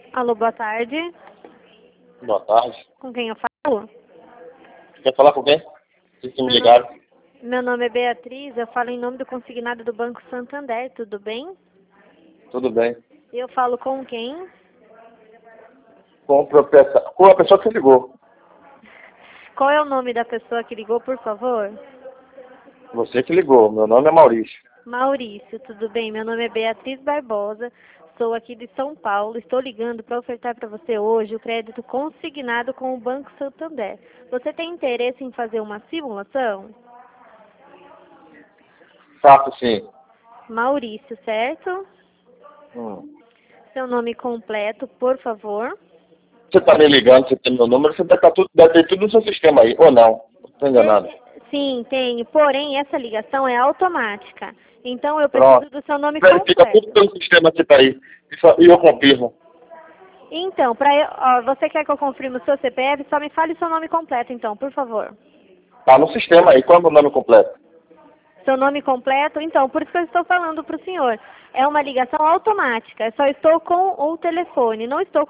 Alô, boa tarde. Boa tarde. Com quem eu falo? Quer falar com quem? Vocês me ligaram? Meu nome é Beatriz, eu falo em nome do consignado do Banco Santander, tudo bem? Tudo bem. Eu falo com quem? Com a pessoa que ligou. Qual é o nome da pessoa que ligou, por favor? Você que ligou. Meu nome é Maurício. Maurício, tudo bem? Meu nome é Beatriz Barbosa, sou aqui de São Paulo. Estou ligando para ofertar para você hoje o crédito consignado com o Banco Santander. Você tem interesse em fazer uma simulação? Fato, sim. Maurício, certo? Seu nome completo, por favor. Você está me ligando, você tem meu número, você deve ter tudo no seu sistema aí, ou não? Estou enganado. Sim, tenho. Porém, essa ligação é automática. Então, eu Pronto. preciso do seu nome Verifica tudo completo. pelo sistema que está aí. E eu confirmo. Então, você quer que eu confirme o seu CPF? Só me fale o seu nome completo, então, por favor. Tá no sistema aí. Qual é o meu nome completo? Seu nome completo? Então, por isso que eu estou falando para o senhor. É uma ligação automática. Eu só estou com o telefone, não estou com